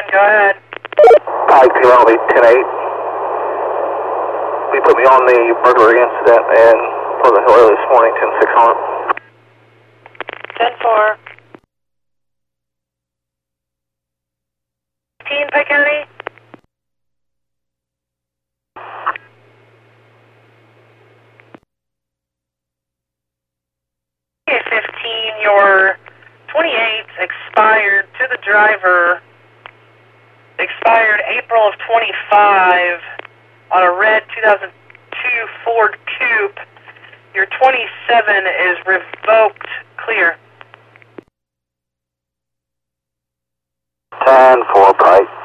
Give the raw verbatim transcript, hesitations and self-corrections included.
Go ahead. Pike P-L-V ten eight. We put me on the burglary incident and for the hill early this morning, ten six on it. ten four. fifteen, Pike County. fifteen, your twenty-eight expired to the driver, expired April of twenty-five on a red two thousand two Ford Coupe. Your twenty-seven is revoked, clear. ten four, Pike.